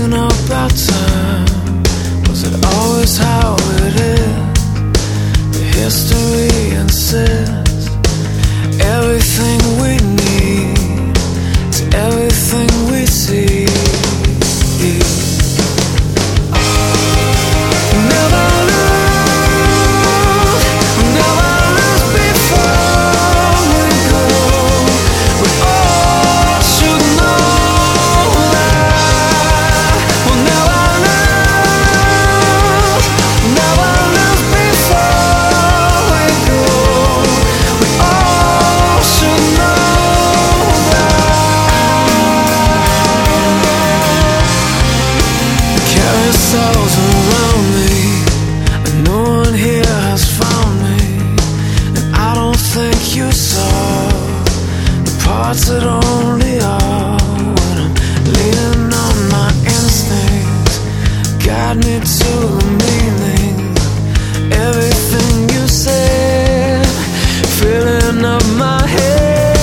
thinking about time. Was it always how it is? The history insists everything we need to everything we see. That only are when I'm leaning on my instincts, guide me to the meaning. Everything you said, filling up my head.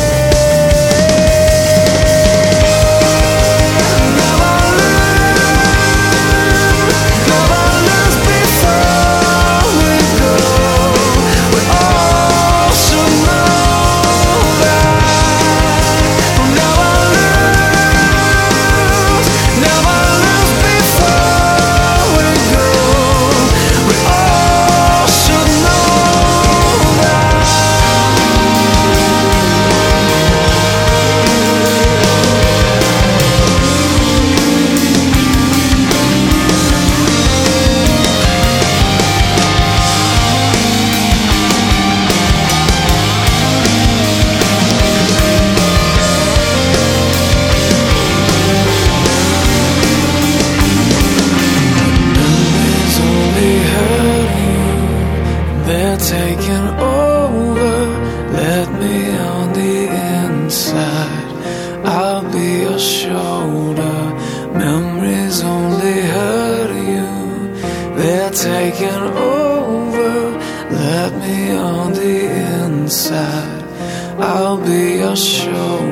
Taking over, let me on the inside. I'll be your shoulder. Memories only hurt you. They're taking over, let me on the inside. I'll be your shoulder.